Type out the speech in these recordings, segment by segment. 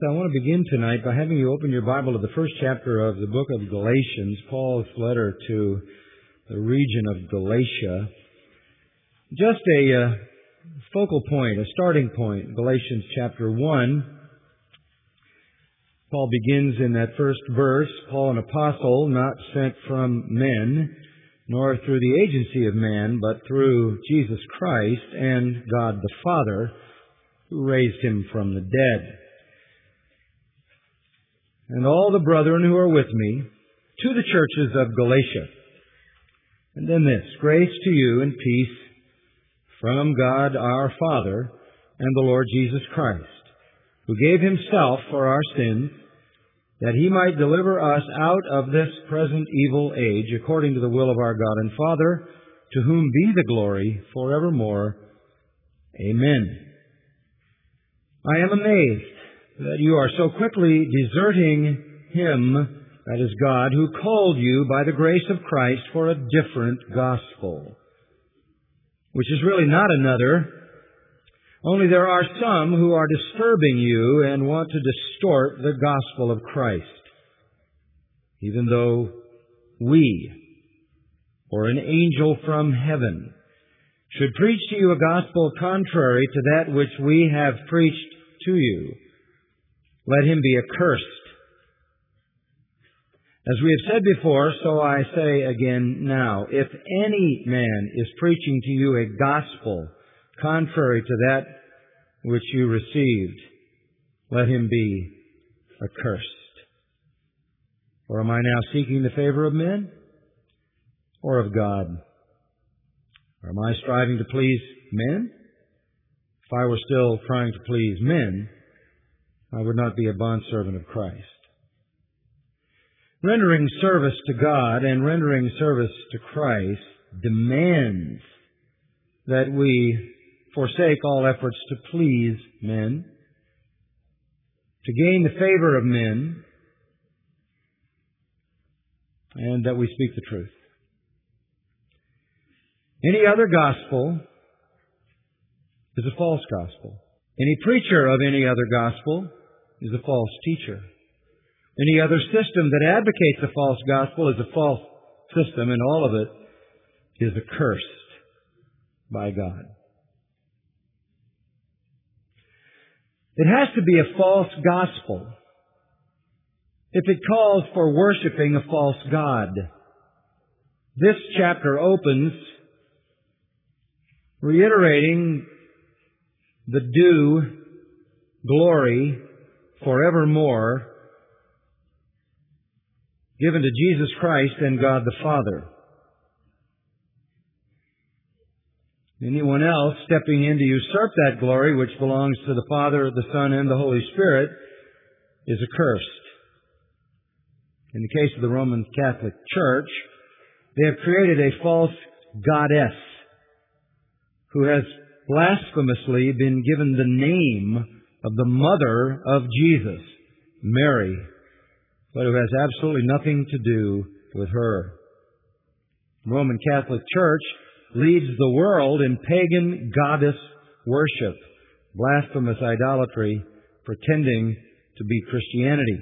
I want to begin tonight by having you open your Bible to the first chapter of the book of Galatians, Paul's letter to the region of Galatia. Just a focal point, a starting point, Galatians chapter 1. Paul begins in that first verse, Paul, an apostle, not sent from men, nor through the agency of man, but through Jesus Christ and God the Father, who raised him from the dead. And all the brethren who are with me, to the churches of Galatia. And then this, grace to you and peace from God our Father and the Lord Jesus Christ, who gave himself for our sins, that he might deliver us out of this present evil age, according to the will of our God and Father, to whom be the glory forevermore. Amen. I am amazed that you are so quickly deserting him, that is God, who called you by the grace of Christ for a different gospel, which is really not another, only there are some who are disturbing you and want to distort the gospel of Christ, even though we, or an angel from heaven, should preach to you a gospel contrary to that which we have preached to you. Let him be accursed. As we have said before, so I say again now, if any man is preaching to you a gospel contrary to that which you received, let him be accursed. Or am I now seeking the favor of men or of God? Or am I striving to please men? If I were still trying to please men, I would not be a bondservant of Christ. Rendering service to God and rendering service to Christ demands that we forsake all efforts to please men, to gain the favor of men, and that we speak the truth. Any other gospel is a false gospel. Any preacher of any other gospel is a false teacher. Any other system that advocates a false gospel is a false system, and all of it is accursed by God. It has to be a false gospel if it calls for worshiping a false god. This chapter opens reiterating the due glory forevermore given to Jesus Christ and God the Father. Anyone else stepping in to usurp that glory which belongs to the Father, the Son, and the Holy Spirit is accursed. In the case of the Roman Catholic Church, they have created a false goddess who has blasphemously been given the name of the mother of Jesus, Mary, but who has absolutely nothing to do with her. The Roman Catholic Church leads the world in pagan goddess worship, blasphemous idolatry, pretending to be Christianity.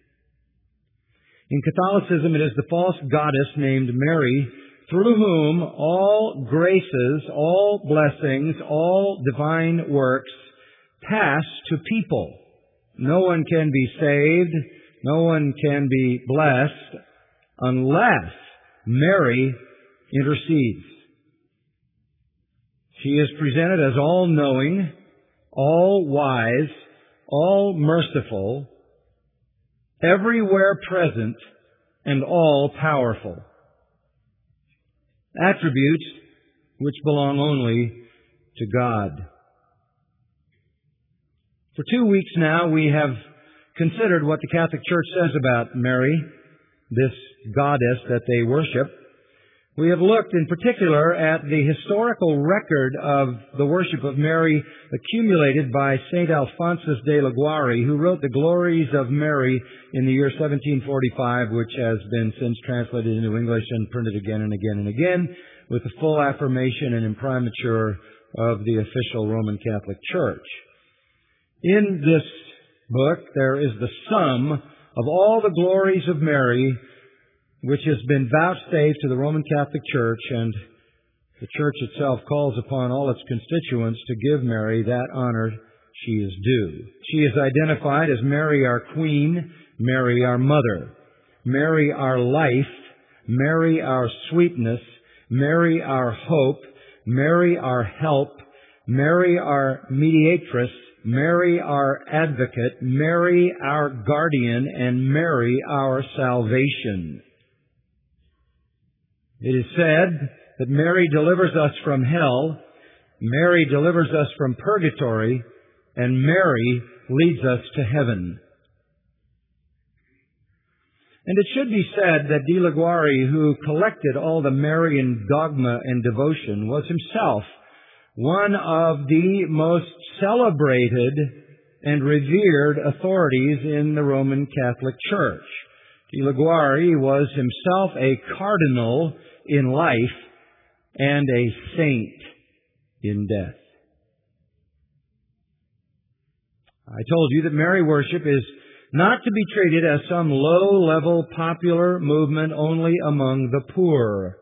In Catholicism, it is the false goddess named Mary, through whom all graces, all blessings, all divine works pass to people. No one can be saved, no one can be blessed unless Mary intercedes. She is presented as all-knowing, all-wise, all-merciful, everywhere present, and all-powerful. Attributes which belong only to God. For 2 weeks now, we have considered what the Catholic Church says about Mary, this goddess that they worship. We have looked in particular at the historical record of the worship of Mary accumulated by St. Alphonsus de Liguori, who wrote The Glories of Mary in the year 1745, which has been since translated into English and printed again and again and again, with the full affirmation and imprimatur of the official Roman Catholic Church. In this book, there is the sum of all the glories of Mary, which has been vouchsafed to the Roman Catholic Church, and the Church itself calls upon all its constituents to give Mary that honor she is due. She is identified as Mary our Queen, Mary our Mother, Mary our life, Mary our sweetness, Mary our hope, Mary our help, Mary our mediatress, Mary our advocate, Mary our guardian, and Mary our salvation. It is said that Mary delivers us from hell, Mary delivers us from purgatory, and Mary leads us to heaven. And it should be said that De Liguori, who collected all the Marian dogma and devotion, was himself one of the most celebrated and revered authorities in the Roman Catholic Church. De Liguori was himself a cardinal in life and a saint in death. I told you that Mary worship is not to be treated as some low-level popular movement only among the poor.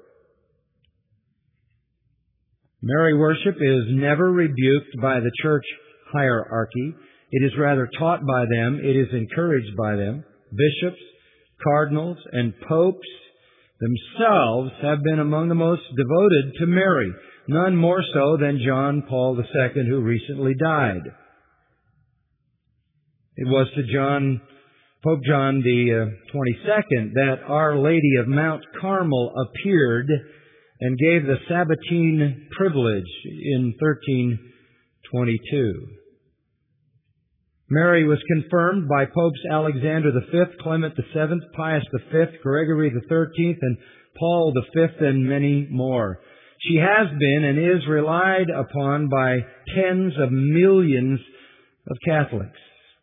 Mary worship is never rebuked by the church hierarchy. It is rather taught by them. It is encouraged by them. Bishops, cardinals, and popes themselves have been among the most devoted to Mary, none more so than John Paul II, who recently died. It was to Pope John the 22nd that Our Lady of Mount Carmel appeared and gave the Sabbatine privilege in 1322. Mary was confirmed by Popes Alexander V, Clement VII, Pius V, Gregory XIII, and Paul V, and many more. She has been and is relied upon by tens of millions of Catholics.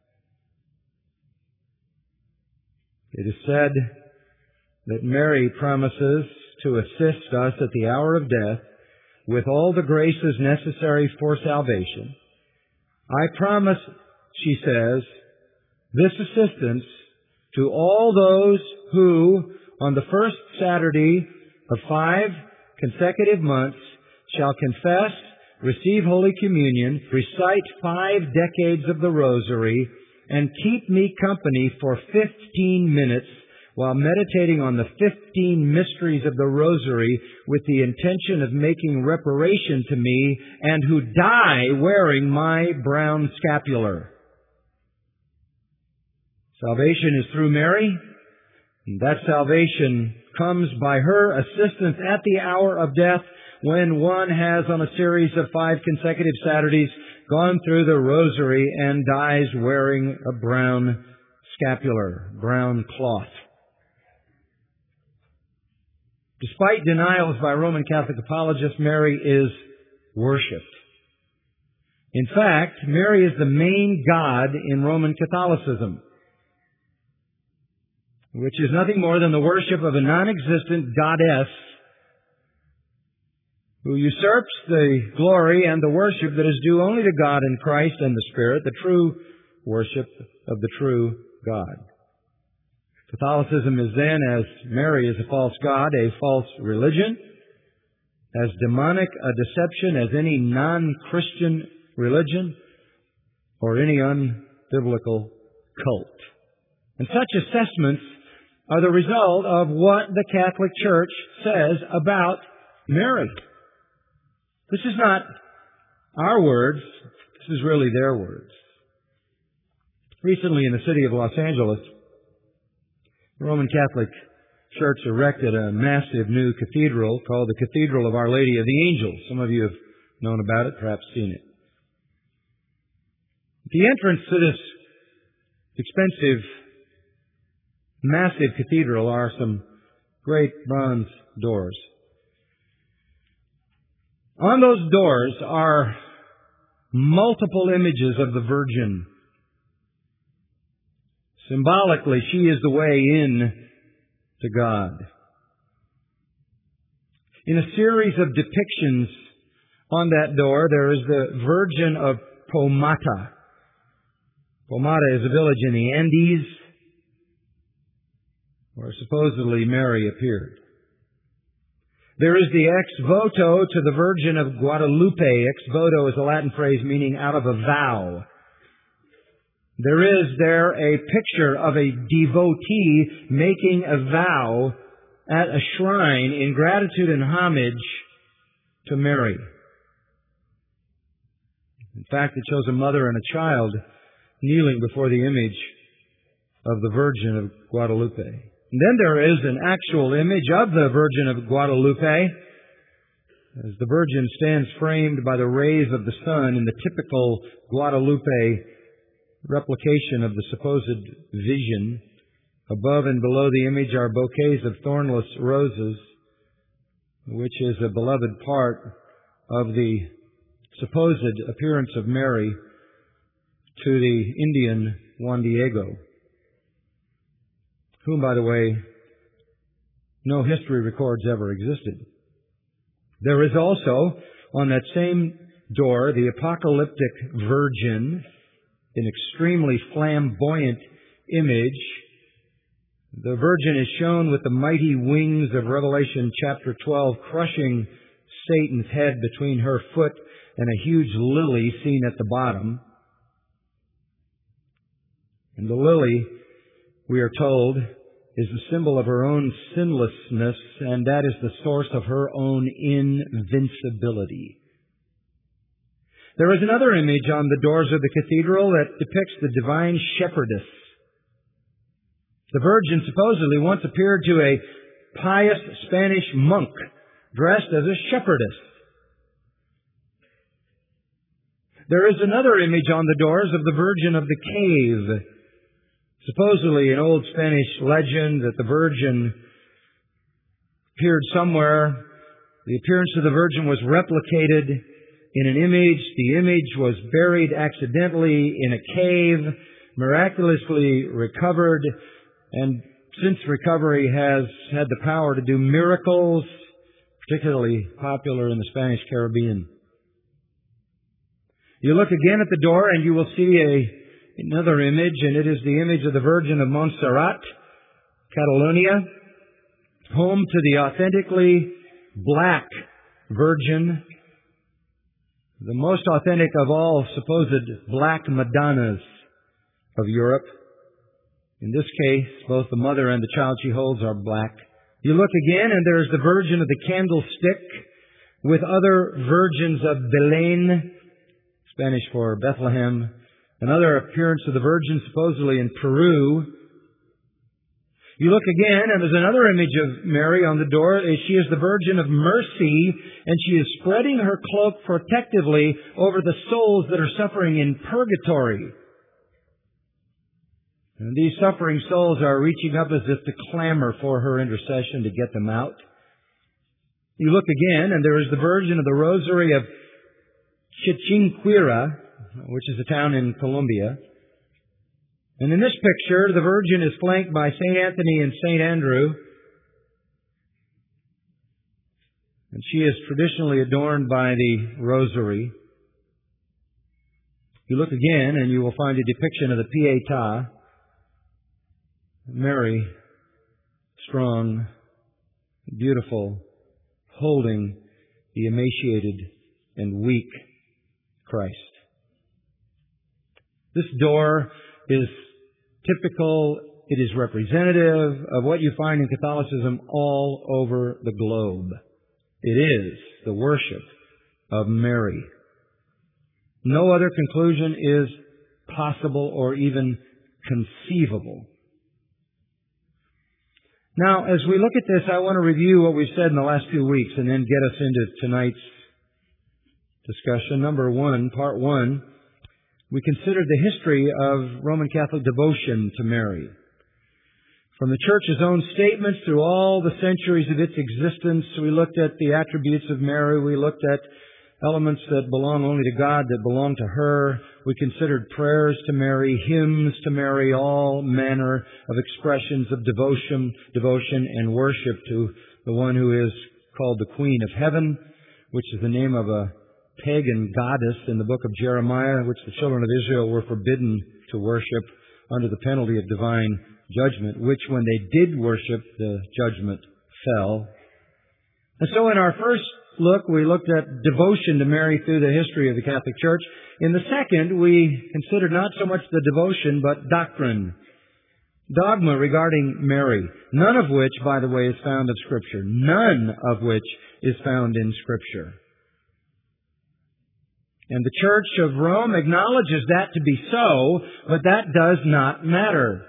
It is said that Mary promises to assist us at the hour of death with all the graces necessary for salvation. I promise, she says, this assistance to all those who, on the first Saturday of 5 consecutive months, shall confess, receive Holy Communion, recite 5 decades of the Rosary, and keep me company for 15 minutes while meditating on the 15 mysteries of the Rosary with the intention of making reparation to me, and who die wearing my brown scapular. Salvation is through Mary, and that salvation comes by her assistance at the hour of death, when one has, on a series of 5 consecutive Saturdays, gone through the Rosary and dies wearing a brown scapular, brown cloth. Despite denials by Roman Catholic apologists, Mary is worshipped. In fact, Mary is the main god in Roman Catholicism, which is nothing more than the worship of a non-existent goddess who usurps the glory and the worship that is due only to God and Christ and the Spirit, the true worship of the true God. Catholicism is then, as Mary is a false god, a false religion, as demonic a deception as any non-Christian religion or any unbiblical cult. And such assessments are the result of what the Catholic Church says about Mary. This is not our words. This is really their words. Recently in the city of Los Angeles, the Roman Catholic Church erected a massive new cathedral called the Cathedral of Our Lady of the Angels. Some of you have known about it, perhaps seen it. At the entrance to this expensive, massive cathedral are some great bronze doors. On those doors are multiple images of the Virgin. Symbolically, she is the way in to God. In a series of depictions on that door, there is the Virgin of Pomata. Pomada is a village in the Andes where supposedly Mary appeared. There is the ex voto to the Virgin of Guadalupe. Ex voto is a Latin phrase meaning out of a vow. There is there a picture of a devotee making a vow at a shrine in gratitude and homage to Mary. In fact, it shows a mother and a child kneeling before the image of the Virgin of Guadalupe. And then there is an actual image of the Virgin of Guadalupe as the Virgin stands framed by the rays of the sun in the typical Guadalupe replication of the supposed vision. Above and below the image are bouquets of thornless roses, which is a beloved part of the supposed appearance of Mary to the Indian Juan Diego, whom, by the way, no history records ever existed. There is also, on that same door, the apocalyptic Virgin, an extremely flamboyant image. The Virgin is shown with the mighty wings of Revelation chapter 12, crushing Satan's head between her foot and a huge lily seen at the bottom. And the lily, we are told, is the symbol of her own sinlessness, and that is the source of her own invincibility. There is another image on the doors of the cathedral that depicts the divine shepherdess. The Virgin supposedly once appeared to a pious Spanish monk dressed as a shepherdess. There is another image on the doors of the Virgin of the Cave. Supposedly an old Spanish legend that the Virgin appeared somewhere. The appearance of the Virgin was replicated in an image. The image was buried accidentally in a cave, miraculously recovered, and since recovery has had the power to do miracles, particularly popular in the Spanish Caribbean. You look again at the door and you will see another image, and it is the image of the Virgin of Montserrat, Catalonia, home to the authentically black Virgin, the most authentic of all supposed black Madonnas of Europe. In this case, both the mother and the child she holds are black. You look again, and there's the Virgin of the Candlestick with other virgins of Belén, Spanish for Bethlehem. Another appearance of the Virgin supposedly in Peru. You look again, and there's another image of Mary on the door. She is the Virgin of Mercy, and she is spreading her cloak protectively over the souls that are suffering in purgatory. And these suffering souls are reaching up as if to clamor for her intercession to get them out. You look again, and there is the Virgin of the Rosary of Chichinquira, which is a town in Colombia. And in this picture, the Virgin is flanked by St. Anthony and St. Andrew. And she is traditionally adorned by the Rosary. You look again, and you will find a depiction of the Pietà, Mary, strong, beautiful, holding the emaciated and weak Christ. This door is typical, it is representative of what you find in Catholicism all over the globe. It is the worship of Mary. No other conclusion is possible or even conceivable. Now, as we look at this, I want to review what we've said in the last few weeks and then get us into tonight's discussion. Number one, part one, we considered the history of Roman Catholic devotion to Mary. From the Church's own statements through all the centuries of its existence, we looked at the attributes of Mary. We looked at elements that belong only to God, that belong to her. We considered prayers to Mary, hymns to Mary, all manner of expressions of devotion and worship to the one who is called the Queen of Heaven, which is the name of a pagan goddess in the book of Jeremiah, which the children of Israel were forbidden to worship under the penalty of divine judgment, which when they did worship, the judgment fell. And so in our first look, we looked at devotion to Mary through the history of the Catholic Church. In the second, we considered not so much the devotion, but doctrine. Dogma regarding Mary, none of which, by the way, is found in Scripture. None of which is found in Scripture. And the Church of Rome acknowledges that to be so, but that does not matter.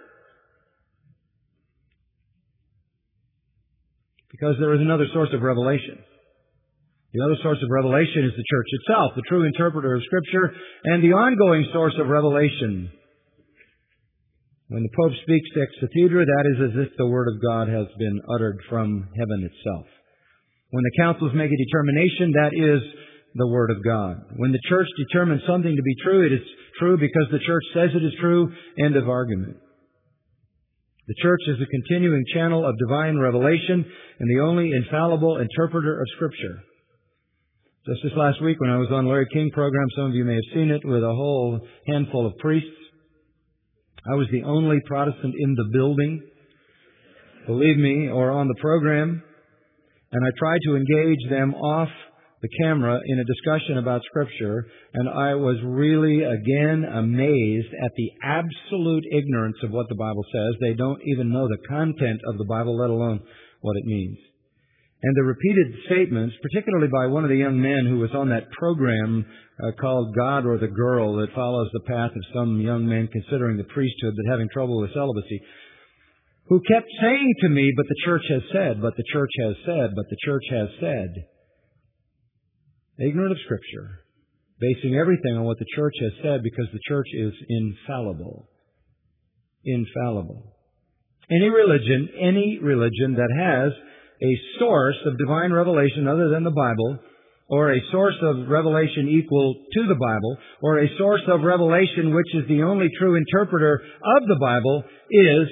Because there is another source of revelation. The other source of revelation is the Church itself, the true interpreter of Scripture, and the ongoing source of revelation. When the Pope speaks ex cathedra, that is as if the Word of God has been uttered from heaven itself. When the councils make a determination, that is the Word of God. When the Church determines something to be true, it is true because the Church says it is true. End of argument. The Church is a continuing channel of divine revelation and the only infallible interpreter of Scripture. Just this last week when I was on Larry King program, some of you may have seen it, with a whole handful of priests. I was the only Protestant in the building, believe me, or on the program. And I tried to engage them off the camera in a discussion about Scripture, and I was really, again, amazed at the absolute ignorance of what the Bible says. They don't even know the content of the Bible, let alone what it means. And the repeated statements, particularly by one of the young men who was on that program called God or the Girl, that follows the path of some young men considering the priesthood but having trouble with celibacy, who kept saying to me, but the Church has said, but the Church has said, but the Church has said. Ignorant of Scripture, basing everything on what the Church has said because the Church is infallible. Infallible. Any religion that has a source of divine revelation other than the Bible, or a source of revelation equal to the Bible, or a source of revelation which is the only true interpreter of the Bible, is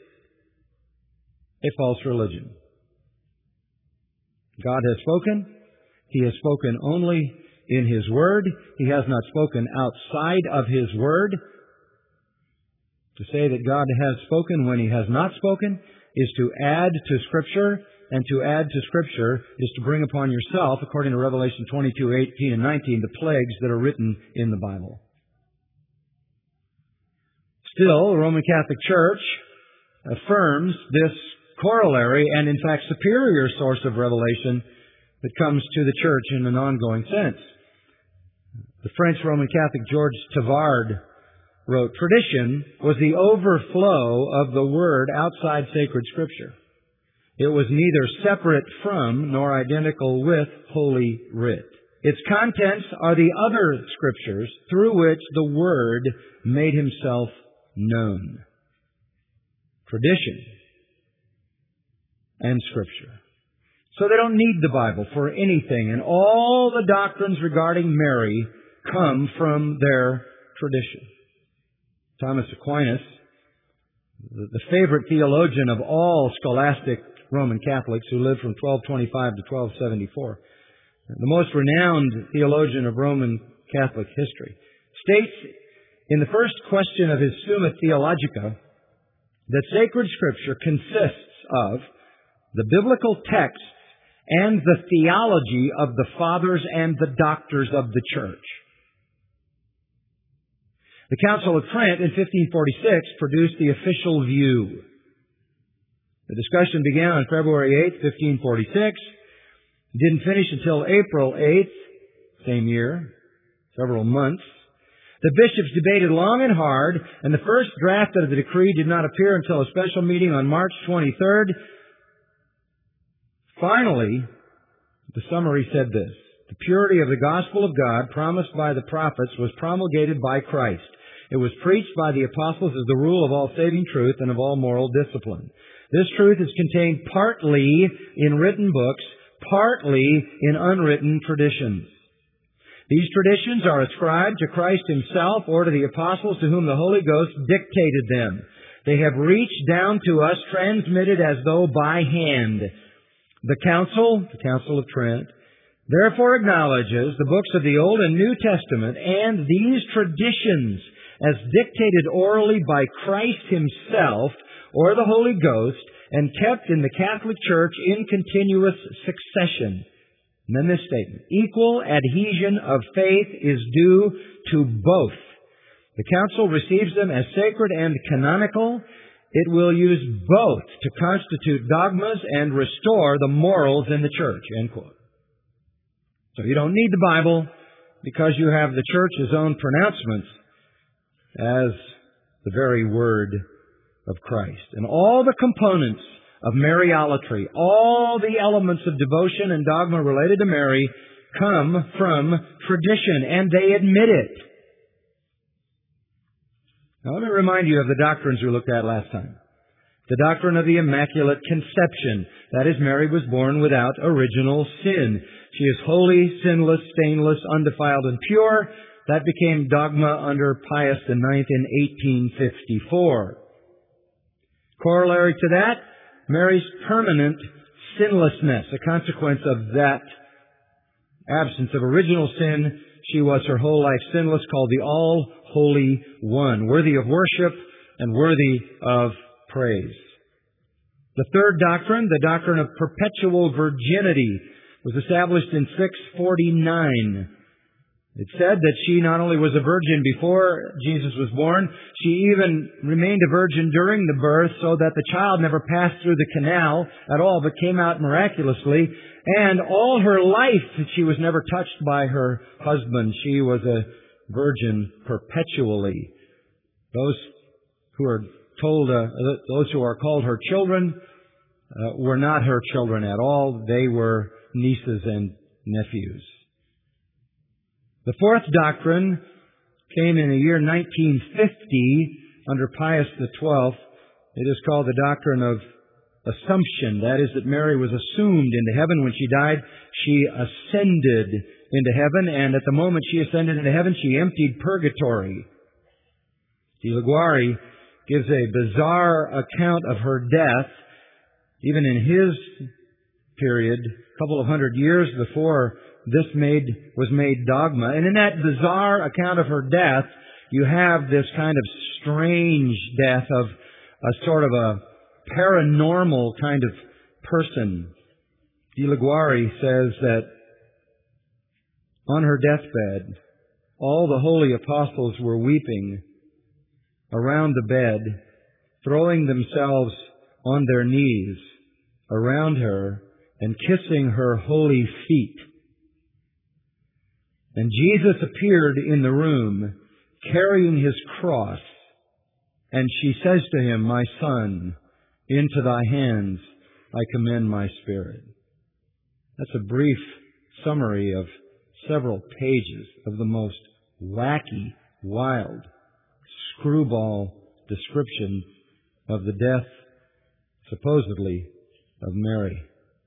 a false religion. God has spoken. He has spoken only in His Word. He has not spoken outside of His Word. To say that God has spoken when He has not spoken is to add to Scripture, and to add to Scripture is to bring upon yourself, according to Revelation 22:18 and 19, the plagues that are written in the Bible. Still, the Roman Catholic Church affirms this corollary and, in fact, superior source of revelation that comes to the Church in an ongoing sense. The French Roman Catholic George Tavard wrote, "Tradition was the overflow of the Word outside sacred Scripture. It was neither separate from nor identical with Holy Writ. Its contents are the other Scriptures through which the Word made Himself known." Tradition and Scripture. So they don't need the Bible for anything, and all the doctrines regarding Mary come from their tradition. Thomas Aquinas, the favorite theologian of all scholastic Roman Catholics who lived from 1225 to 1274, the most renowned theologian of Roman Catholic history, states in the first question of his Summa Theologica that sacred Scripture consists of the biblical texts and the theology of the fathers and the doctors of the Church. The Council of Trent in 1546 produced the official view. The discussion began on February 8, 1546. It didn't finish until April 8th, same year, several months. The bishops debated long and hard, and the first draft of the decree did not appear until a special meeting on March 23rd. Finally, the summary said this: "The purity of the gospel of God promised by the prophets was promulgated by Christ. It was preached by the apostles as the rule of all saving truth and of all moral discipline. This truth is contained partly in written books, partly in unwritten traditions. These traditions are ascribed to Christ Himself or to the apostles to whom the Holy Ghost dictated them. They have reached down to us, transmitted as though by hand. The Council of Trent, therefore acknowledges the books of the Old and New Testament and these traditions as dictated orally by Christ Himself or the Holy Ghost, and kept in the Catholic Church in continuous succession. And then this statement, equal adhesion of faith is due to both. The Council receives them as sacred and canonical. It will use both to constitute dogmas and restore the morals in the Church. End quote. So you don't need the Bible because you have the Church's own pronouncements as the very Word of Christ. And all the components of Mariolatry, all the elements of devotion and dogma related to Mary come from tradition, and they admit it. Now let me remind you of the doctrines we looked at last time. The doctrine of the Immaculate Conception. That is, Mary was born without original sin. She is holy, sinless, stainless, undefiled, and pure. That became dogma under Pius IX in 1854. Corollary to that, Mary's permanent sinlessness, a consequence of that absence of original sin. She was her whole life sinless, called the All-Holy One, worthy of worship and worthy of praise. The third doctrine, the doctrine of perpetual virginity, was established in 649. It said that she not only was a virgin before Jesus was born, she even remained a virgin during the birth, so that the child never passed through the canal at all, but came out miraculously. And all her life, she was never touched by her husband. She was a virgin perpetually. Those who are called her children were not her children at all. They were nieces and nephews. The fourth doctrine came in the year 1950 under Pius XII. It is called the doctrine of Assumption. That is, that Mary was assumed into heaven. When she died, she ascended into heaven, and at the moment she ascended into heaven, she emptied purgatory. De Liguori gives a bizarre account of her death, even in his period, a couple of hundred years before this was made dogma. And in that bizarre account of her death, you have this kind of strange death of a sort of a paranormal kind of person. De Liguori says that on her deathbed, all the holy apostles were weeping around the bed, throwing themselves on their knees around her and kissing her holy feet. And Jesus appeared in the room carrying His cross, and she says to Him, "My Son, into Thy hands I commend my spirit." That's a brief summary of several pages of the most wacky, wild, screwball description of the death, supposedly, of Mary,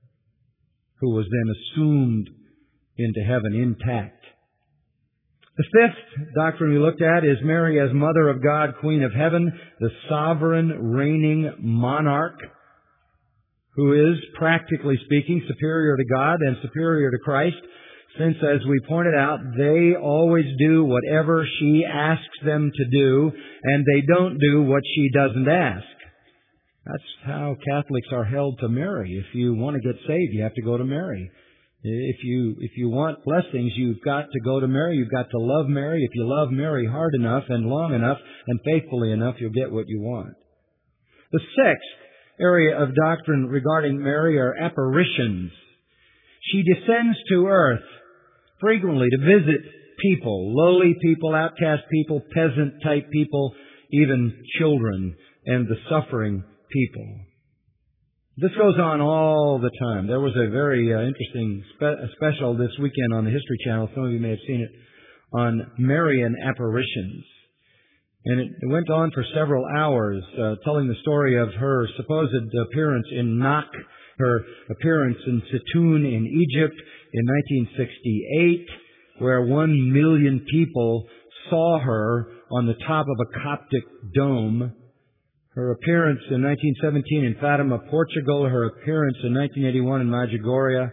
who was then assumed into heaven intact. The fifth doctrine we looked at is Mary as Mother of God, Queen of Heaven, the sovereign reigning monarch, who is, practically speaking, superior to God and superior to Christ, since, as we pointed out, they always do whatever she asks them to do, and they don't do what she doesn't ask. That's how Catholics are held to Mary. If you want to get saved, you have to go to Mary. If you want blessings, you've got to go to Mary. You've got to love Mary. If you love Mary hard enough and long enough and faithfully enough, you'll get what you want. The sixth area of doctrine regarding Mary are apparitions. She descends to earth frequently to visit people, lowly people, outcast people, peasant-type people, even children, and the suffering people. This goes on all the time. There was a very interesting special this weekend on the History Channel. Some of you may have seen it, on Marian apparitions. And it went on for several hours, telling the story of her supposed appearance in Nak, her appearance in Sitoun in Egypt in 1968, where 1 million people saw her on the top of a Coptic dome. Her appearance in 1917 in Fatima, Portugal. Her appearance in 1981 in Medjugorje.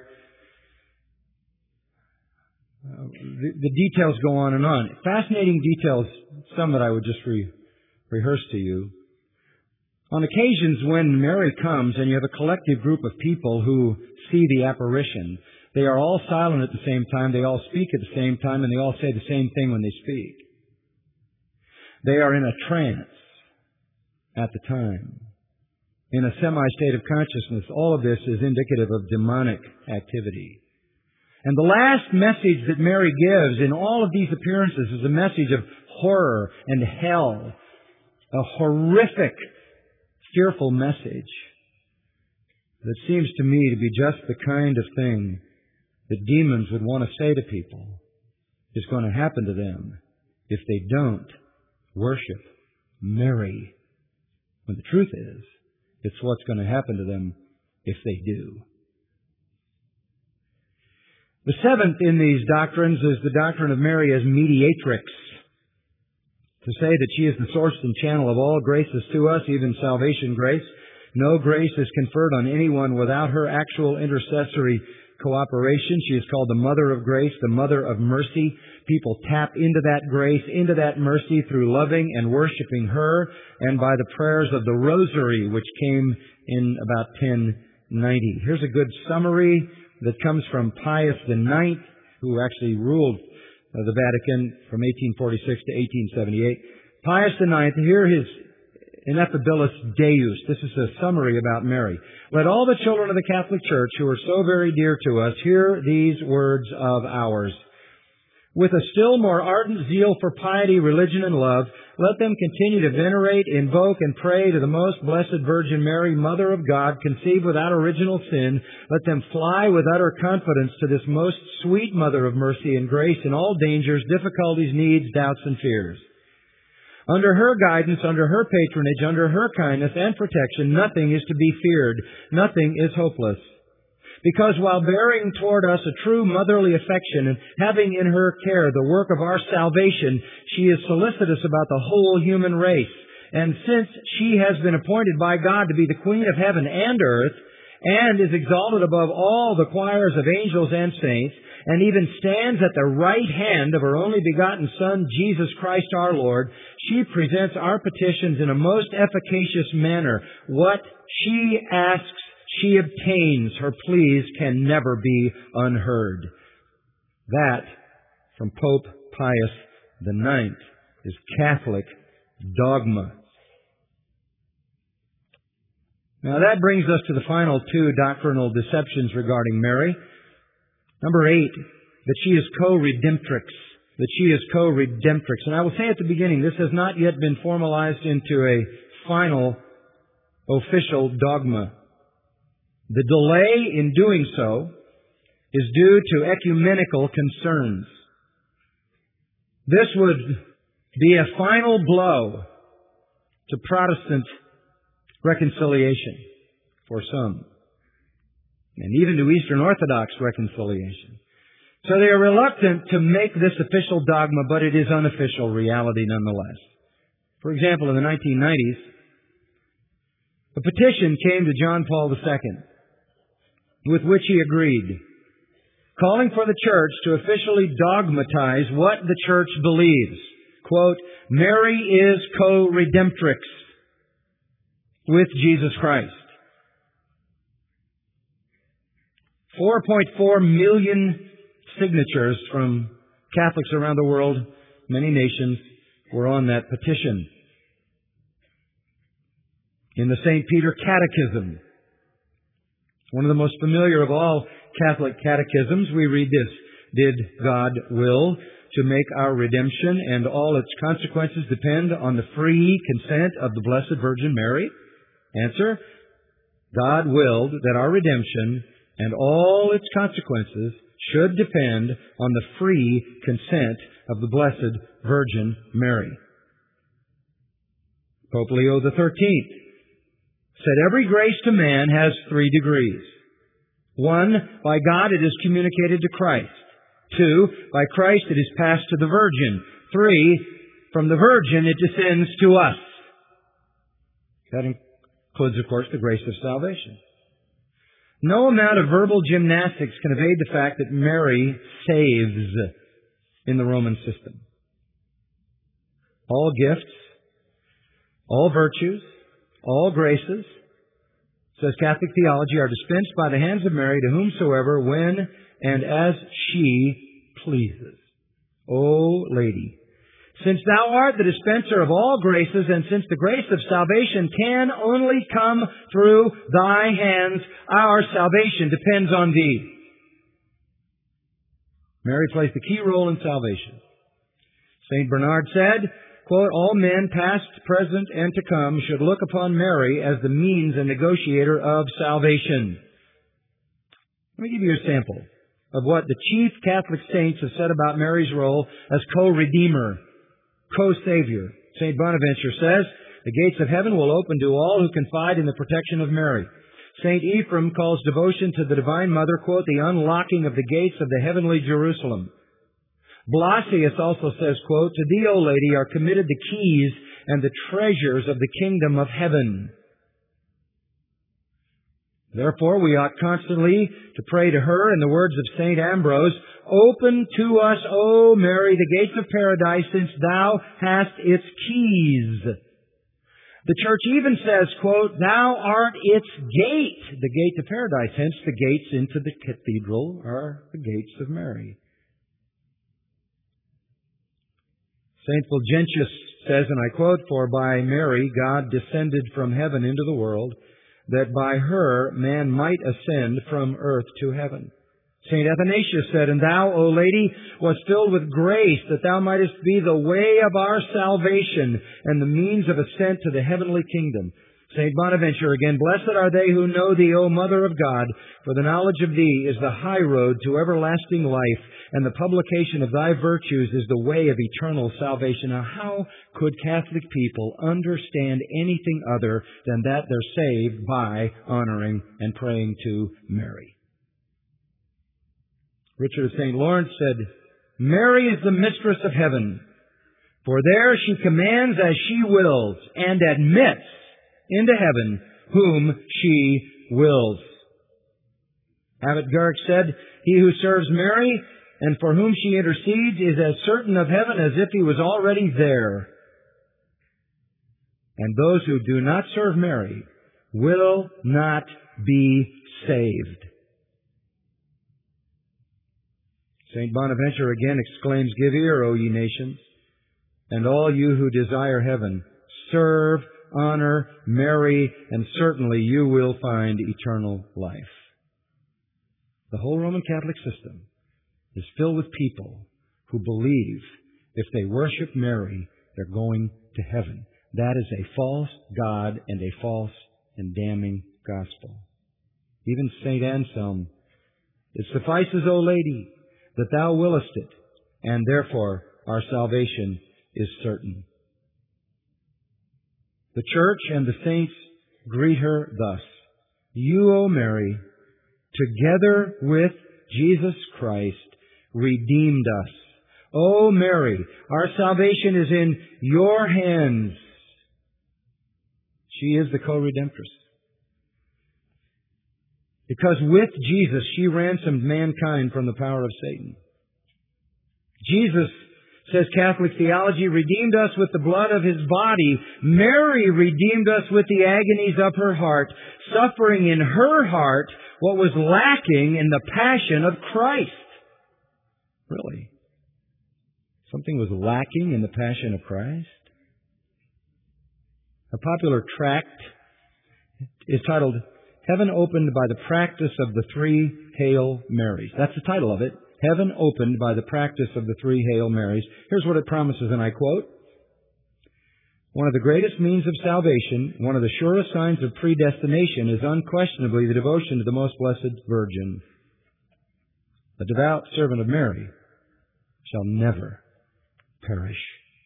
The details go on and on. Fascinating details, some that I would just rehearse to you. On occasions when Mary comes and you have a collective group of people who see the apparition, they are all silent at the same time, they all speak at the same time, and they all say the same thing when they speak. They are in a trance at the time, in a semi-state of consciousness. All of this is indicative of demonic activity. And the last message that Mary gives in all of these appearances is a message of horror and hell, a horrific, fearful message that seems to me to be just the kind of thing that demons would want to say to people is going to happen to them if they don't worship Mary. When the truth is, it's what's going to happen to them if they do. The seventh in these doctrines is the doctrine of Mary as mediatrix. To say that she is the source and channel of all graces to us, even salvation grace. No grace is conferred on anyone without her actual intercessory cooperation. She is called the Mother of Grace, the Mother of Mercy. People tap into that grace, into that mercy through loving and worshiping her and by the prayers of the Rosary, which came in about 1090. Here's a good summary that comes from Pius IX, who actually ruled the Vatican from 1846 to 1878. Pius IX, here his Ineffabilis Deus. This is a summary about Mary. Let all the children of the Catholic Church who are so very dear to us hear these words of ours. With a still more ardent zeal for piety, religion, and love, let them continue to venerate, invoke, and pray to the most blessed Virgin Mary, Mother of God, conceived without original sin. Let them fly with utter confidence to this most sweet Mother of mercy and grace in all dangers, difficulties, needs, doubts, and fears. Under her guidance, under her patronage, under her kindness and protection, nothing is to be feared. Nothing is hopeless. Because while bearing toward us a true motherly affection and having in her care the work of our salvation, she is solicitous about the whole human race. And since she has been appointed by God to be the Queen of heaven and earth, and is exalted above all the choirs of angels and saints, and even stands at the right hand of her only begotten Son, Jesus Christ our Lord, she presents our petitions in a most efficacious manner. What she asks, she obtains. Her pleas can never be unheard. That, from Pope Pius IX, is Catholic dogma. Now that brings us to the final two doctrinal deceptions regarding Mary. Number 8, that she is co-redemptrix. That she is co-redemptrix. And I will say at the beginning, this has not yet been formalized into a final official dogma. The delay in doing so is due to ecumenical concerns. This would be a final blow to Protestant reconciliation for some, and even to Eastern Orthodox reconciliation. So they are reluctant to make this official dogma, but it is unofficial reality nonetheless. For example, in the 1990s, a petition came to John Paul II, with which he agreed, calling for the Church to officially dogmatize what the Church believes. Quote, Mary is co-redemptrix with Jesus Christ. 4.4 million signatures from Catholics around the world, many nations, were on that petition. In the St. Peter Catechism, one of the most familiar of all Catholic catechisms, we read this: Did God will to make our redemption and all its consequences depend on the free consent of the Blessed Virgin Mary? Answer: God willed that our redemption and all its consequences should depend on the free consent of the Blessed Virgin Mary. Pope Leo XIII said every grace to man has 3 degrees. 1, by God it is communicated to Christ. 2, by Christ it is passed to the Virgin. 3, from the Virgin it descends to us. That includes, of course, the grace of salvation. No amount of verbal gymnastics can evade the fact that Mary saves in the Roman system. all gifts, all virtues, all graces, says Catholic theology, are dispensed by the hands of Mary to whomsoever, when, and as she pleases. O Lady, since thou art the dispenser of all graces, and since the grace of salvation can only come through thy hands, our salvation depends on thee. Mary plays the key role in salvation. St. Bernard said, quote, all men, past, present, and to come, should look upon Mary as the means and negotiator of salvation. Let me give you a sample of what the chief Catholic saints have said about Mary's role as co-redeemer, co-savior. St. Bonaventure says, the gates of heaven will open to all who confide in the protection of Mary. St. Ephraim calls devotion to the Divine Mother, quote, the unlocking of the gates of the heavenly Jerusalem. Blasius also says, quote, to thee, O Lady, are committed the keys and the treasures of the kingdom of heaven. Therefore, we ought constantly to pray to her in the words of St. Ambrose, open to us, O Mary, the gates of paradise, since thou hast its keys. The Church even says, quote, thou art its gate, the gate to paradise. Hence, the gates into the cathedral are the gates of Mary. St. Fulgentius says, and I quote, for by Mary God descended from heaven into the world, that by her man might ascend from earth to heaven. St. Athanasius said, and thou, O Lady, wast filled with grace, that thou mightest be the way of our salvation, and the means of ascent to the heavenly kingdom. St. Bonaventure again, blessed are they who know thee, O Mother of God, for the knowledge of thee is the high road to everlasting life, and the publication of thy virtues is the way of eternal salvation. Now, how could Catholic people understand anything other than that they're saved by honoring and praying to Mary? Richard of St. Lawrence said, Mary is the mistress of heaven, for there she commands as she wills, and admits into heaven whom she wills. Abbot Garrick said, he who serves Mary and for whom she intercedes is as certain of heaven as if he was already there. And those who do not serve Mary will not be saved. St. Bonaventure again exclaims, give ear, O ye nations, and all you who desire heaven, serve, honor Mary, and certainly you will find eternal life. The whole Roman Catholic system is filled with people who believe if they worship Mary, they're going to heaven. That is a false God and a false and damning gospel. Even St. Anselm, it suffices, O Lady, that thou willest it, and therefore our salvation is certain. The Church and the saints greet her thus, you, O Mary, together with Jesus Christ, redeemed us. O Mary, our salvation is in your hands. She is the co-redemptress. Because with Jesus, she ransomed mankind from the power of Satan. Jesus, says Catholic theology, redeemed us with the blood of His body. Mary redeemed us with the agonies of her heart, suffering in her heart what was lacking in the passion of Christ. Really? Something was lacking in the passion of Christ? A popular tract is titled, Heaven Opened by the Practice of the Three Hail Marys. That's the title of it. Heaven Opened by the Practice of the Three Hail Marys. Here's what it promises, and I quote, one of the greatest means of salvation, one of the surest signs of predestination, is unquestionably the devotion to the Most Blessed Virgin. The devout servant of Mary shall never perish.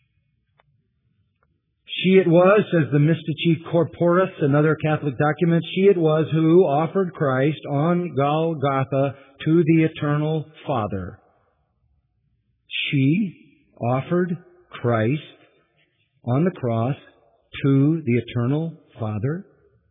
She it was, says the Mystici Corporis, another Catholic document, she it was who offered Christ on Golgotha to the Eternal Father. She offered Christ on the cross to the Eternal Father.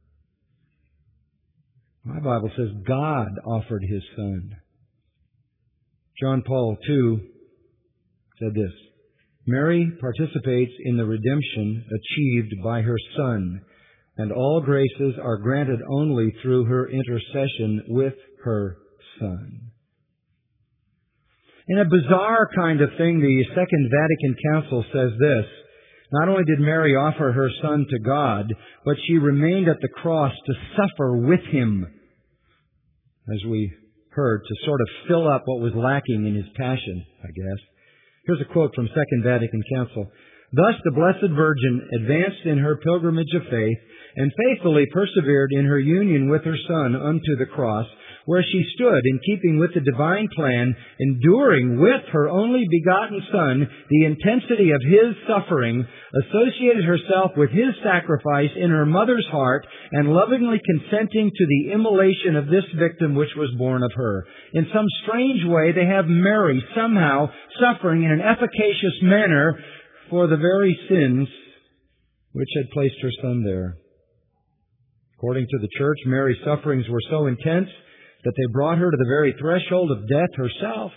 My Bible says God offered His Son. John Paul II said this, Mary participates in the redemption achieved by her Son, and all graces are granted only through her intercession with her Son. In a bizarre kind of thing, the Second Vatican Council says this: not only did Mary offer her Son to God, but she remained at the cross to suffer with Him, as we heard, to sort of fill up what was lacking in His passion, I guess. Here's a quote from Second Vatican Council. Thus the Blessed Virgin advanced in her pilgrimage of faith and faithfully persevered in her union with her Son unto the cross, where she stood in keeping with the divine plan, enduring with her only begotten Son the intensity of His suffering, associated herself with His sacrifice in her mother's heart, and lovingly consenting to the immolation of this victim which was born of her. In some strange way, they have Mary somehow suffering in an efficacious manner for the very sins which had placed her Son there. According to the Church, Mary's sufferings were so intense that they brought her to the very threshold of death herself.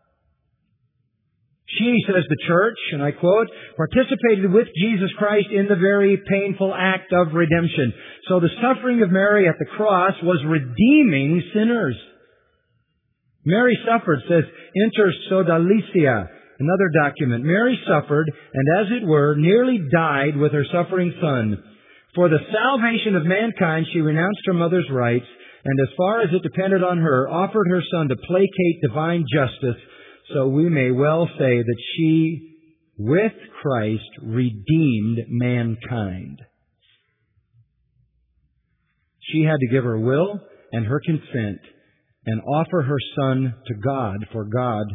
She, says the Church, and I quote, participated with Jesus Christ in the very painful act of redemption. So the suffering of Mary at the cross was redeeming sinners. Mary suffered, says Inter Sodalicia, another document. Mary suffered, and as it were, nearly died with her suffering Son. For the salvation of mankind, she renounced her mother's rights, and as far as it depended on her, offered her Son to placate divine justice. So we may well say that she, with Christ, redeemed mankind. She had to give her will and her consent and offer her Son to God for God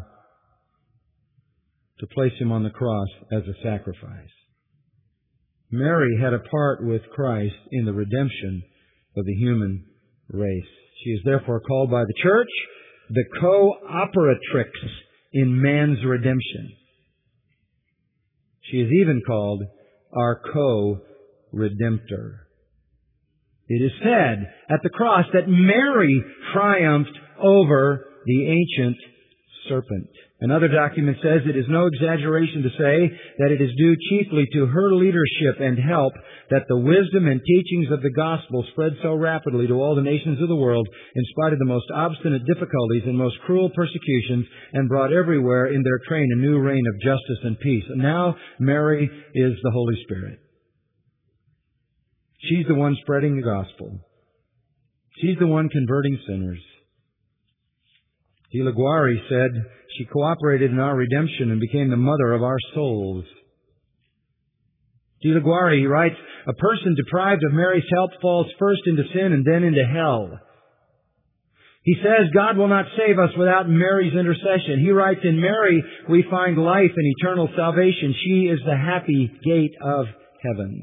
to place Him on the cross as a sacrifice. Mary had a part with Christ in the redemption of the human race. She is therefore called by the Church the co-operatrix in man's redemption. She is even called our co-redemptor. It is said at the cross that Mary triumphed over the ancient serpent. Another document says it is no exaggeration to say that it is due chiefly to her leadership and help that the wisdom and teachings of the gospel spread so rapidly to all the nations of the world in spite of the most obstinate difficulties and most cruel persecutions, and brought everywhere in their train a new reign of justice and peace. And now Mary is the Holy Spirit. She's the one spreading the gospel. She's the one converting sinners. De La Guare said she cooperated in our redemption and became the mother of our souls. De La Guare, he writes, a person deprived of Mary's help falls first into sin and then into hell. He says God will not save us without Mary's intercession. He writes, in Mary we find life and eternal salvation. She is the happy gate of heaven.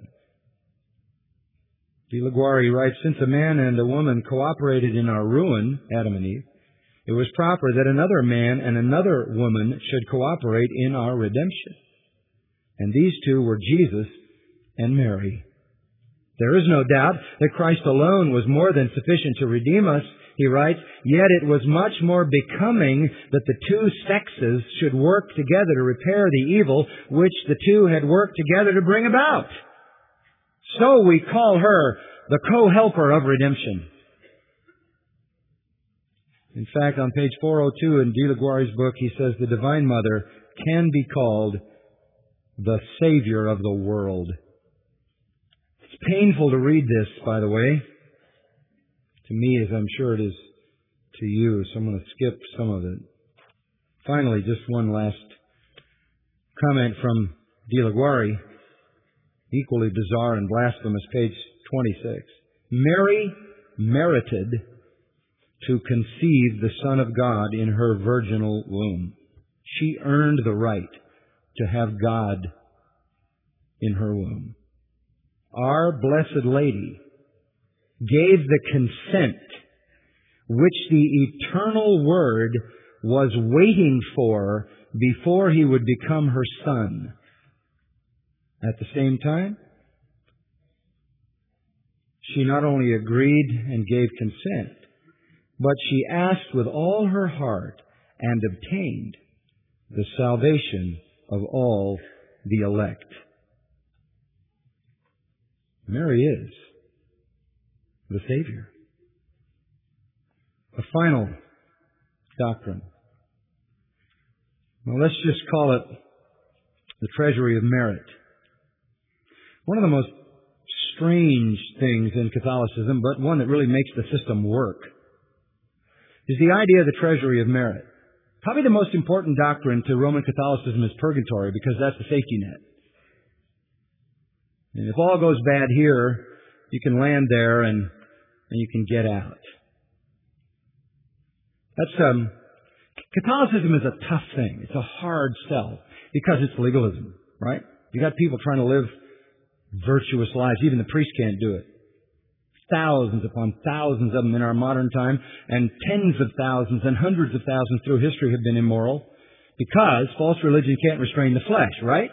De La Guare writes, since a man and a woman cooperated in our ruin, Adam and Eve, it was proper that another man and another woman should cooperate in our redemption. And these two were Jesus and Mary. There is no doubt that Christ alone was more than sufficient to redeem us, he writes, yet it was much more becoming that the two sexes should work together to repair the evil which the two had worked together to bring about. So we call her the co-helper of redemption. In fact, on page 402 in De La Guare's book, he says the Divine Mother can be called the Savior of the world. It's painful to read this, by the way, to me, as I'm sure it is to you, so I'm going to skip some of it. Finally, just one last comment from De La Guare, equally bizarre and blasphemous, page 26. Mary merited to conceive the Son of God in her virginal womb. She earned the right to have God in her womb. Our Blessed Lady gave the consent which the eternal Word was waiting for before He would become her Son. At the same time, she not only agreed and gave consent, but she asked with all her heart and obtained the salvation of all the elect. Mary is the Savior. A final doctrine. Well, let's just call it the treasury of merit. One of the most strange things in Catholicism, but one that really makes the system work, is the idea of the treasury of merit. Probably the most important doctrine to Roman Catholicism is purgatory, because that's the safety net. And if all goes bad here, you can land there and you can get out. Catholicism is a tough thing. It's a hard sell because it's legalism, right? You got people trying to live virtuous lives. Even the priest can't do it. Thousands upon thousands of them in our modern time, and tens of thousands and hundreds of thousands through history have been immoral because false religion can't restrain the flesh, right?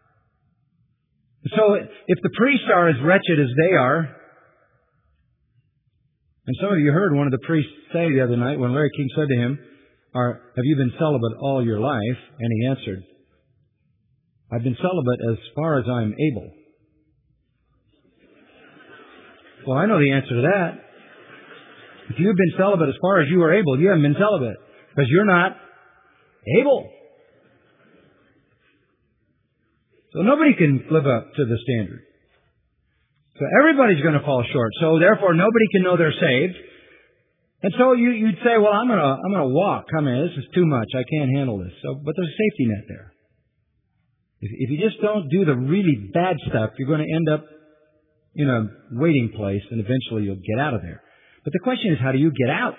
So if the priests are as wretched as they are, and some of you heard one of the priests say the other night when Larry King said to him, have you been celibate all your life? And he answered, I've been celibate as far as I'm able. Well, I know the answer to that. If you've been celibate as far as you are able, you haven't been celibate because you're not able. So nobody can live up to the standard. So everybody's going to fall short. So therefore, nobody can know they're saved. And so you'd say, well, I'm going to walk. I mean, this is too much. I can't handle this. But there's a safety net there. If you just don't do the really bad stuff, you're going to end up in a waiting place, and eventually you'll get out of there. But the question is, how do you get out?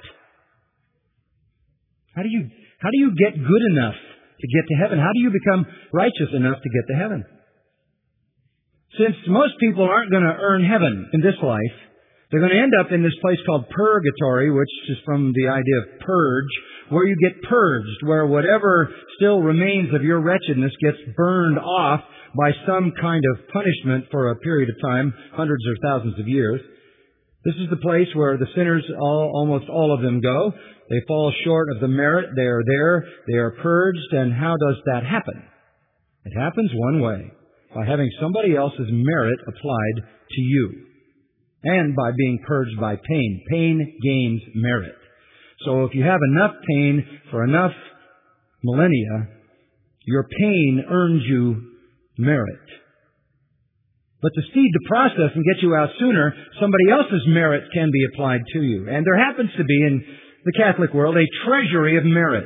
How do you get good enough to get to heaven? How do you become righteous enough to get to heaven? Since most people aren't going to earn heaven in this life, they're going to end up in this place called purgatory, which is from the idea of purge, where you get purged, where whatever still remains of your wretchedness gets burned off by some kind of punishment for a period of time, hundreds or thousands of years. This is the place where the sinners, almost all of them, go. They fall short of the merit. They are there. They are purged. And how does that happen? It happens one way, by having somebody else's merit applied to you, and by being purged by pain. Pain gains merit. So if you have enough pain for enough millennia, your pain earns you merit. But to speed the process and get you out sooner, somebody else's merit can be applied to you. And there happens to be in the Catholic world a treasury of merit.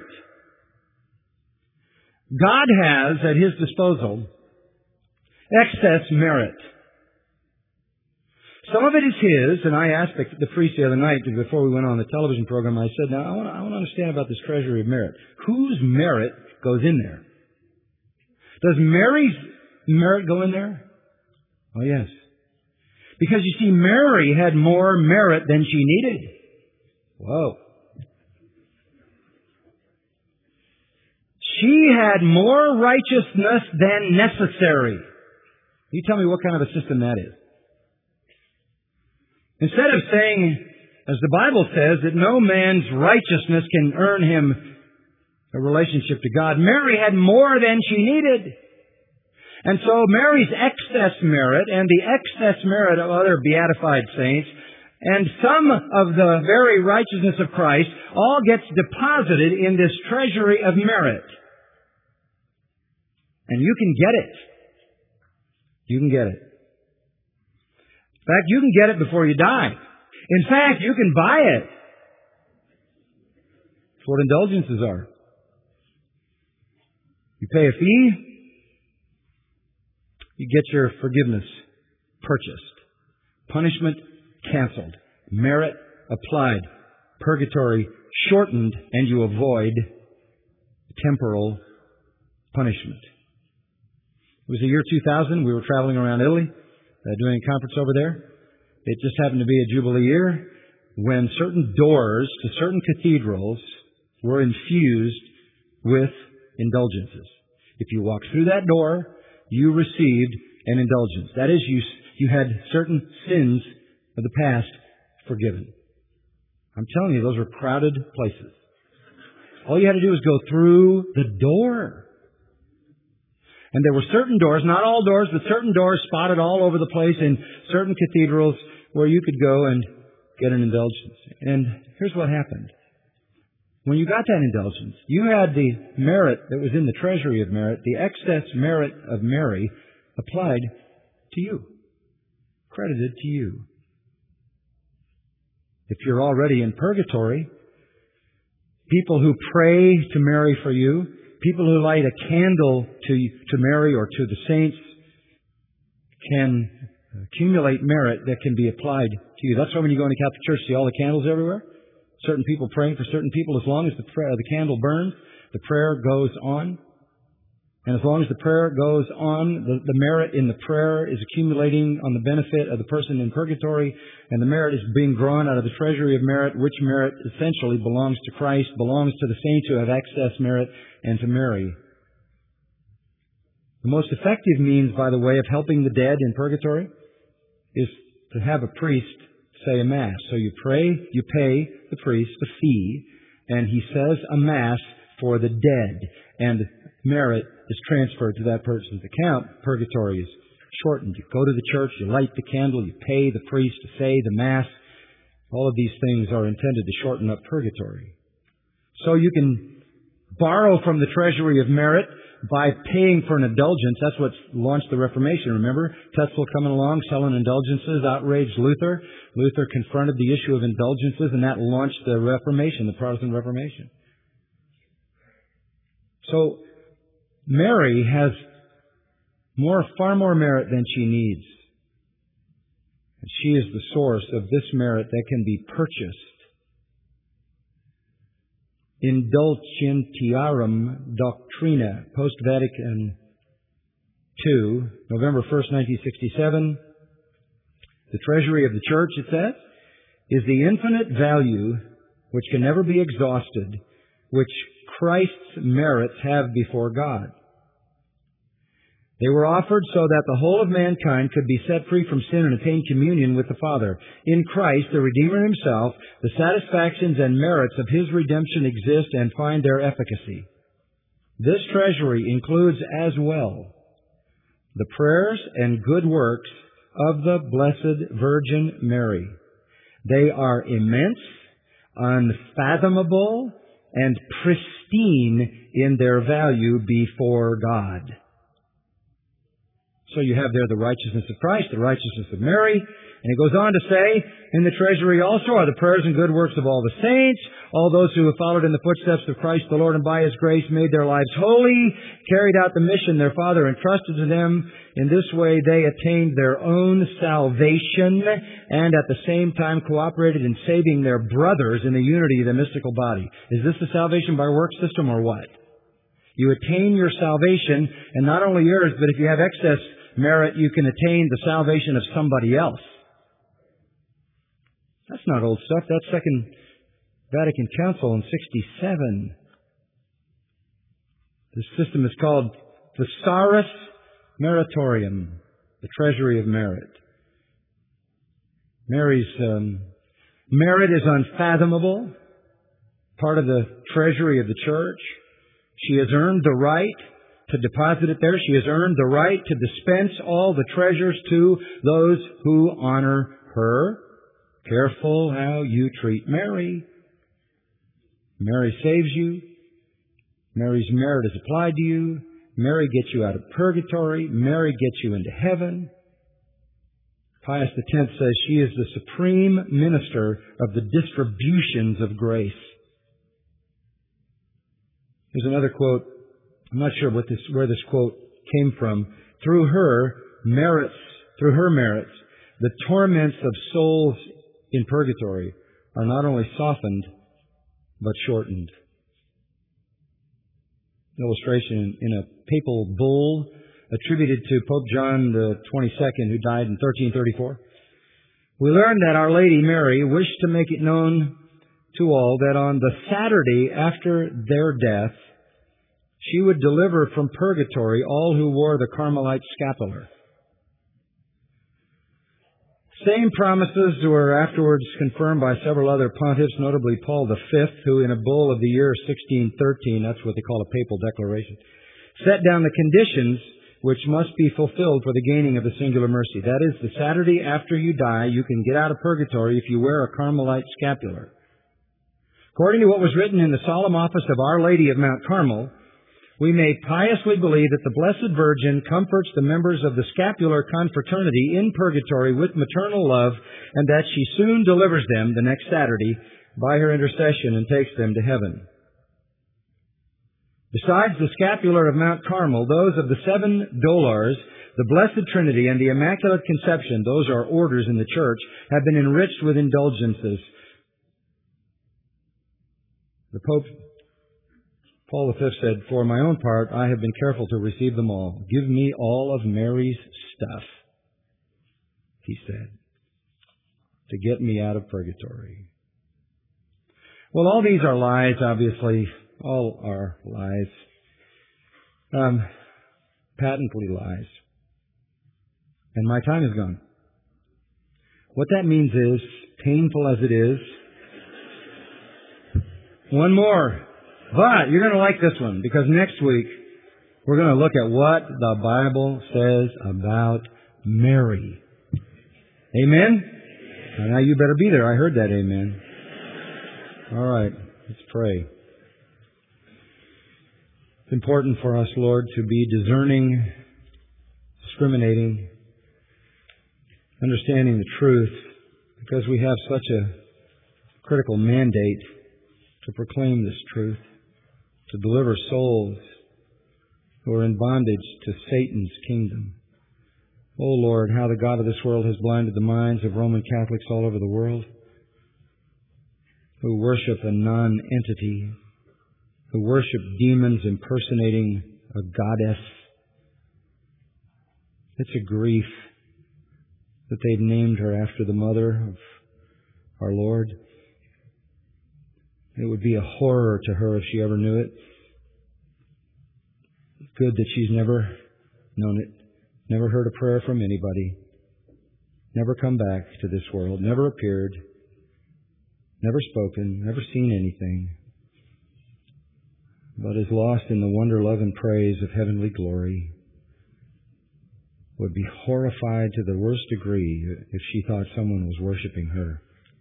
God has at His disposal excess merit. Some of it is His, and I asked the priest the other night before we went on the television program, I said, now I want to understand about this treasury of merit. Whose merit goes in there? Does Mary's merit go in there? Oh, yes. Because you see, Mary had more merit than she needed. Whoa. She had more righteousness than necessary. You tell me what kind of a system that is. Instead of saying, as the Bible says, that no man's righteousness can earn him a relationship to God, Mary had more than she needed. And so Mary's excess merit and the excess merit of other beatified saints and some of the very righteousness of Christ all gets deposited in this treasury of merit. And you can get it. You can get it. In fact, you can get it before you die. In fact, you can buy it. That's what indulgences are. You pay a fee, you get your forgiveness purchased. Punishment canceled. Merit applied. Purgatory shortened, and you avoid temporal punishment. It was the year 2000. We were traveling around Italy, doing a conference over there. It just happened to be a Jubilee year when certain doors to certain cathedrals were infused with indulgences. If you walked through that door, you received an indulgence. That is, you had certain sins of the past forgiven. I'm telling you, those were crowded places. All you had to do was go through the door. And there were certain doors, not all doors, but certain doors spotted all over the place in certain cathedrals where you could go and get an indulgence. And here's what happened. When you got that indulgence, you had the merit that was in the treasury of merit, the excess merit of Mary, applied to you, credited to you. If you're already in purgatory, people who pray to Mary for you, people who light a candle to Mary or to the saints can accumulate merit that can be applied to you. That's why when you go into Catholic Church, see all the candles everywhere? Certain people praying for certain people. As long as the candle burns, the prayer goes on. And as long as the prayer goes on, the merit in the prayer is accumulating on the benefit of the person in purgatory, and the merit is being drawn out of the treasury of merit, which merit essentially belongs to Christ, belongs to the saints who have excess merit, and to Mary. The most effective means, by the way, of helping the dead in purgatory is to have a priest say a Mass. So you pray, you pay the priest a fee, and he says a Mass for the dead, and merit is transferred to that person's account. Purgatory is shortened. You go to the church, you light the candle, you pay the priest to say the Mass. All of these things are intended to shorten up purgatory. So you can borrow from the treasury of merit by paying for an indulgence. That's what launched the Reformation, remember? Tetzel coming along, selling indulgences, outraged Luther. Luther confronted the issue of indulgences, and that launched the Reformation, the Protestant Reformation. So Mary has far more merit than she needs. And she is the source of this merit that can be purchased. Indulgentiarum Doctrina, Post-Vatican II, November 1st, 1967. The treasury of the Church, it says, is the infinite value which can never be exhausted, which Christ's merits have before God. They were offered so that the whole of mankind could be set free from sin and attain communion with the Father. In Christ, the Redeemer Himself, the satisfactions and merits of His redemption exist and find their efficacy. This treasury includes as well the prayers and good works of the Blessed Virgin Mary. They are immense, unfathomable, and pristine in their value before God. So you have there the righteousness of Christ, the righteousness of Mary. And it goes on to say, in the treasury also are the prayers and good works of all the saints, all those who have followed in the footsteps of Christ the Lord and by His grace made their lives holy, carried out the mission their Father entrusted to them. In this way they attained their own salvation and at the same time cooperated in saving their brothers in the unity of the mystical body. Is this the salvation by works system or what? You attain your salvation, and not only yours, but if you have excess merit, you can attain the salvation of somebody else. That's not old stuff. That's Second Vatican Council in 67. This system is called Thesaurus Meritorium, the treasury of merit. Mary's merit is unfathomable, part of the treasury of the church. She has earned the right to deposit it there. She has earned the right to dispense all the treasures to those who honor her. Careful how you treat Mary. Mary saves you. Mary's merit is applied to you. Mary gets you out of purgatory. Mary gets you into heaven. Pius X says she is the supreme minister of the distributions of grace. There's another quote. I'm not sure where this quote came from. Through her merits, the torments of souls in purgatory are not only softened, but shortened. Illustration in a papal bull attributed to Pope John the 22nd, who died in 1334. We learn that Our Lady Mary wished to make it known to all that on the Saturday after their death, she would deliver from purgatory all who wore the Carmelite scapular. Same promises were afterwards confirmed by several other pontiffs, notably Paul V, who in a bull of the year 1613, that's what they call a papal declaration, set down the conditions which must be fulfilled for the gaining of the singular mercy. That is, the Saturday after you die, you can get out of purgatory if you wear a Carmelite scapular. According to what was written in the solemn office of Our Lady of Mount Carmel, we may piously believe that the Blessed Virgin comforts the members of the scapular confraternity in purgatory with maternal love, and that she soon delivers them the next Saturday by her intercession and takes them to heaven. Besides the scapular of Mount Carmel, those of the 7 dolors, the Blessed Trinity, and the Immaculate Conception, those are orders in the Church, have been enriched with indulgences. The Pope, Paul V, said, "For my own part, I have been careful to receive them all. Give me all of Mary's stuff," he said, "to get me out of purgatory." Well, all these are lies, obviously. All are lies. Patently lies. And my time is gone. What that means is, painful as it is, one more. But you're going to like this one, because next week we're going to look at what the Bible says about Mary. Amen? Now you better be there. I heard that amen. All right, let's pray. It's important for us, Lord, to be discerning, discriminating, understanding the truth, because we have such a critical mandate to proclaim this truth, to deliver souls who are in bondage to Satan's kingdom. Oh, Lord, how the God of this world has blinded the minds of Roman Catholics all over the world who worship a non-entity, who worship demons impersonating a goddess. It's a grief that they've named her after the mother of our Lord. It would be a horror to her if she ever knew it. Good that she's never known it, never heard a prayer from anybody, never come back to this world, never appeared, never spoken, never seen anything, but is lost in the wonder, love, and praise of heavenly glory. Would be horrified to the worst degree if she thought someone was worshiping her.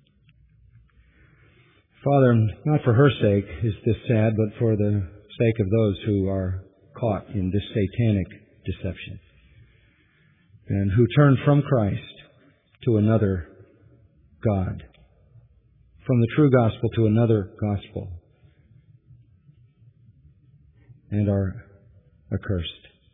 Father, not for her sake is this sad, but for the sake of those who are caught in this satanic deception and who turn from Christ to another God, from the true gospel to another gospel, and are accursed.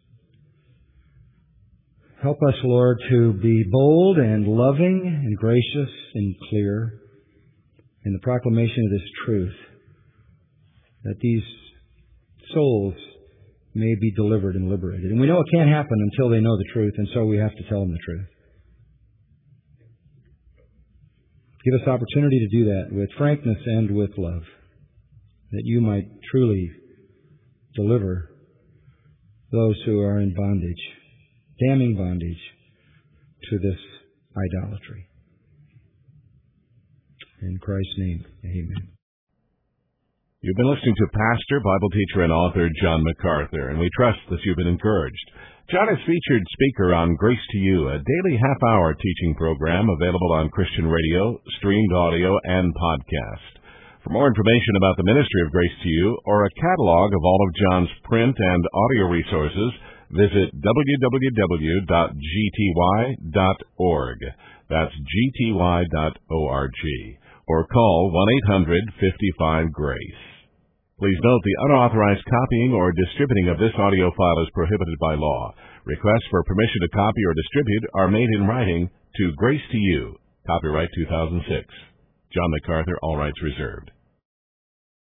Help us, Lord, to be bold and loving and gracious and clear in the proclamation of this truth, that these souls may be delivered and liberated. And we know it can't happen until they know the truth, and so we have to tell them the truth. Give us opportunity to do that with frankness and with love, that you might truly deliver those who are in bondage, damning bondage to this idolatry. In Christ's name, amen. You've been listening to pastor, Bible teacher, and author John MacArthur, and we trust that you've been encouraged. John is featured speaker on Grace to You, a daily half-hour teaching program available on Christian radio, streamed audio, and podcast. For more information about the ministry of Grace to You, or a catalog of all of John's print and audio resources, visit www.gty.org. That's gty.org. Or call 1-800-55-GRACE. Please note the unauthorized copying or distributing of this audio file is prohibited by law. Requests for permission to copy or distribute are made in writing to Grace to You. Copyright 2006. John MacArthur, all rights reserved.